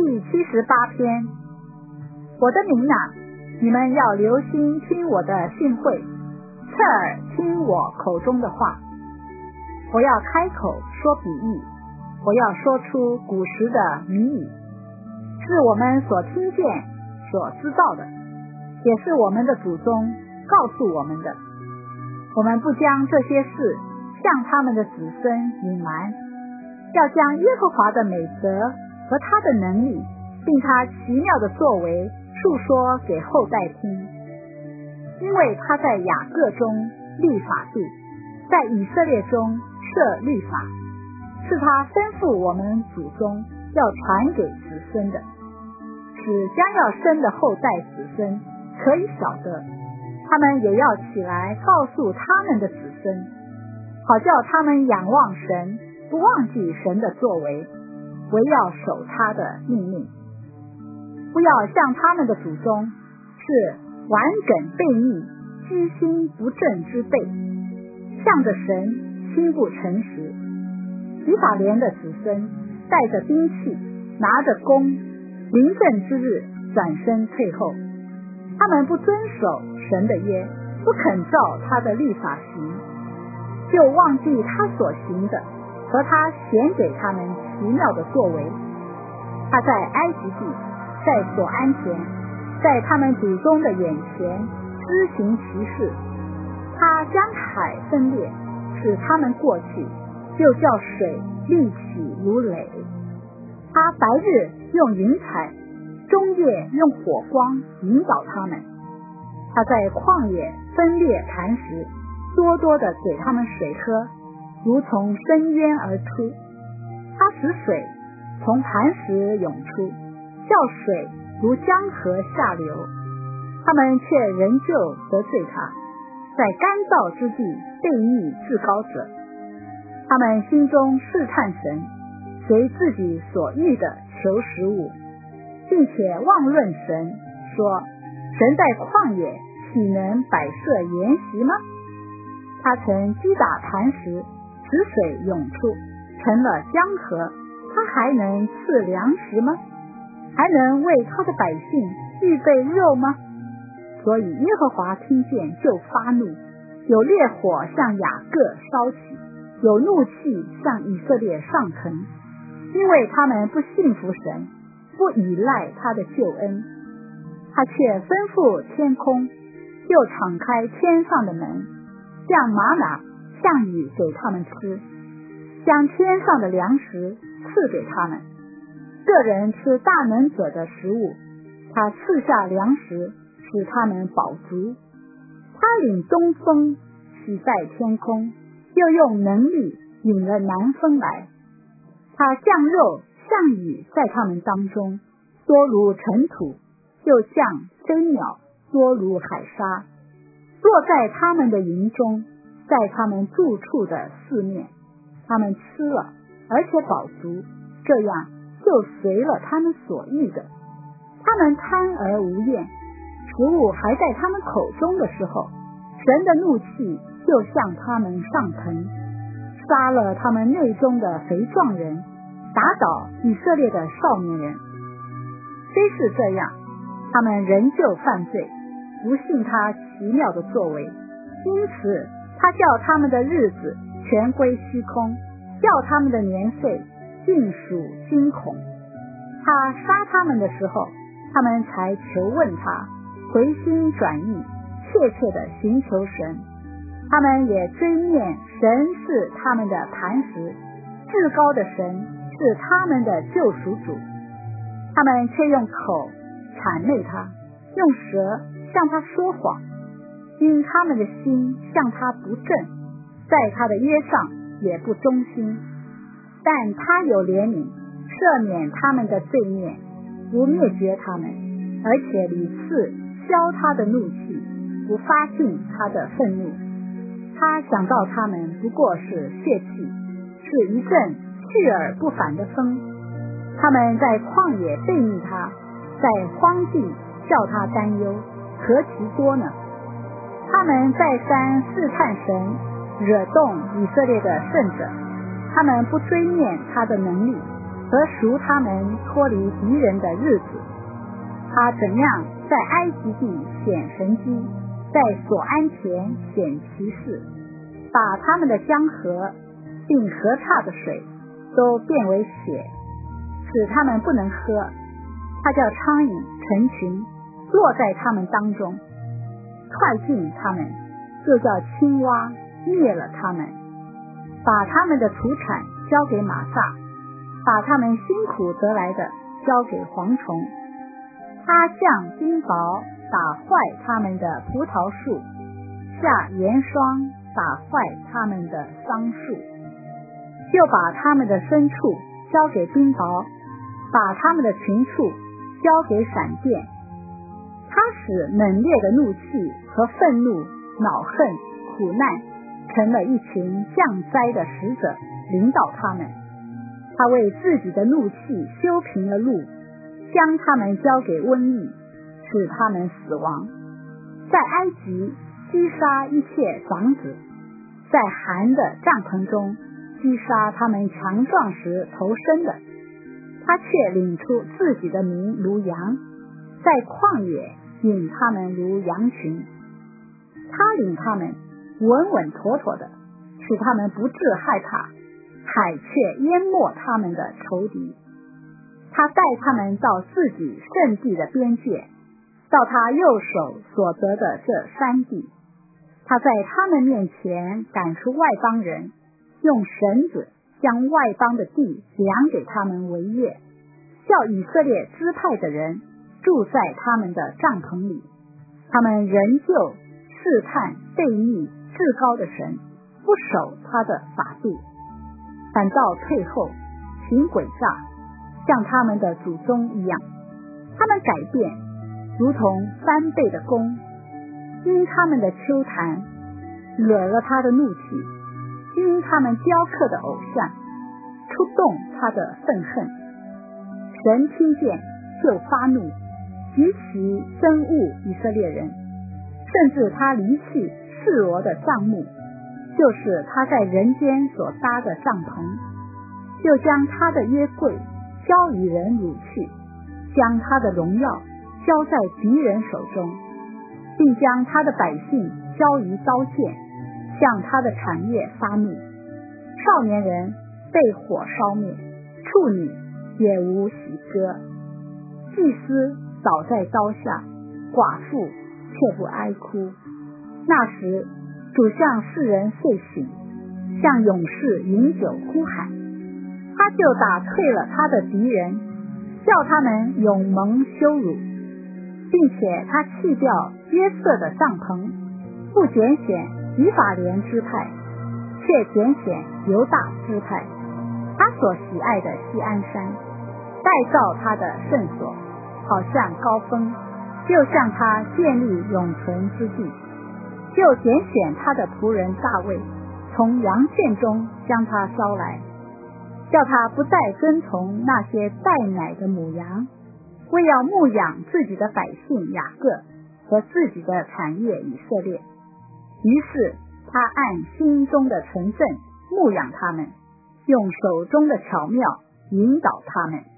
第78篇。我的民啊，你们要留心听我的训诲，侧耳听我口中的话。我要开口说比喻，我要说出古时的谜语，是我们所听见所知道的，也是我们的祖宗告诉我们的。我们不将这些事向他们的子孙隐瞒，要将耶和华的美德和他的能力，并他奇妙的作为述说给后代听。因为他在雅各中立法度，在以色列中设律法，是他吩咐我们祖宗要传给子孙的，使将要生的后代子孙可以晓得，他们也要起来告诉他们的子孙，好叫他们仰望神，不忘记神的作为，唯要守他的命令。不要像他们的祖宗是顽梗悖逆、居心不正之辈，向着神心不诚实。以法莲的子孙带着兵器，拿着弓，临阵之日转身退后。他们不遵守神的约，不肯照他的律法行，就忘记他所行的和他显给他们奇妙的作为。他在埃及地，在所安田，在他们祖宗的眼前施行奇事。他将海分裂，使他们过去，又叫水立起如垒。他白日用云彩，中夜用火光引导他们。他在旷野分裂磐石，多多的给他们水喝，如从深渊而出。他使水从磐石涌出，叫水如江河下流。他们却仍旧得罪他，在干燥之地悖逆至高者。他们心中试探神，随自己所欲的求食物，并且妄论神，说神在旷野岂能摆设筵席吗？他曾击打磐石，使水涌出，成了江河，他还能赐粮食吗？还能为他的百姓预备肉吗？所以耶和华听见就发怒，有烈火向雅各烧起，有怒气向以色列上腾，因为他们不信服神，不倚赖他的救恩。他却吩咐天空，又敞开天上的门，降玛拿降雨给他们吃，将天上的粮食赐给他们。个人吃大能者的食物，他赐下粮食，使他们饱足。他领东风起在天空，又用能力引了南风来。他降肉降雨在他们当中，多如尘土，又降飞鸟，多如海沙，落在他们的营中，在他们住处的四面。他们吃了，而且饱足，这样就随了他们所欲的。他们贪而无厌，食物还在他们口中的时候，神的怒气就向他们上腾，杀了他们内中的肥壮人，打倒以色列的少年人。虽是这样，他们仍旧犯罪，不信他奇妙的作为，因此他叫他们的日子全归虚空，叫他们的年岁尽属惊恐。他杀他们的时候，他们才求问他，回心转意，切切的寻求神。他们也追念神是他们的磐石，至高的神是他们的救赎主。他们却用口谄媚他，用舌向他说谎，因他们的心向他不正，在他的约上也不忠心。但他有怜悯，赦免他们的罪孽，不灭绝他们，而且屡次消他的怒气，不发尽他的愤怒。他想到他们不过是泄气，是一阵去而不返的风。他们在旷野悖逆他，在荒地叫他担忧，何其多呢？他们再三试探神，惹动以色列的圣者。他们不追念他的能力， 和赎他们脱离敌人的日子。他怎样在埃及地显神迹，在所安前显奇事，把他们的江河并河岔的水都变为血，使他们不能喝。他叫苍蝇成群落在他们当中，踹进他们，又叫青蛙灭了他们，把他们的土产交给马蚱，把他们辛苦得来的交给蝗虫。他像冰雹打坏他们的葡萄树，下盐霜打坏他们的桑树，又把他们的牲畜交给冰雹，把他们的群畜交给闪电。他使猛烈的怒气和愤怒、恼恨、苦难成了一群降灾的使者，领导他们。他为自己的怒气修平了路，将他们交给瘟疫，使他们死亡。在埃及击杀一切长子，在韩的帐篷中击杀他们强壮时头生的。他却领出自己的民如羊，在旷野引他们如羊群。他领他们稳稳妥妥的，使他们不致害怕，海却淹没他们的仇敌。他带他们到自己圣地的边界，到他右手所得的这山地。他在他们面前赶出外邦人，用绳子将外邦的地量给他们为业，叫以色列支派的人住在他们的帐篷里。他们仍旧试探悖逆至高的神，不守他的法度，反倒退后行诡诈，像他们的祖宗一样。他们改变如同翻倍的弓，因他们的丘坛惹了他的怒气，因他们雕刻的偶像触动他的愤恨。神听见就发怒，极其憎恶以色列人，甚至他离弃示罗的帐幕，就是他在人间所搭的帐篷，又将他的约柜交与人掳去，将他的荣耀交在敌人手中，并将他的百姓交于刀剑，向他的产业发怒。少年人被火烧灭，处女也无喜歌，祭司倒在刀下，寡妇却不哀哭。那时主向世人睡醒，向勇士饮酒呼喊。他就打退了他的敌人，叫他们永蒙羞辱，并且他弃掉约瑟的帐篷，不拣选以法莲支派，却拣选犹大支派，他所喜爱的锡安山，代造他的圣所，好像高峰，又向他建立永存之地。又拣选他的仆人大卫，从羊圈中将他招来，叫他不再跟从那些带奶的母羊，为要牧养自己的百姓雅各和自己的产业以色列。于是他按心中的纯正牧养他们，用手中的巧妙引导他们。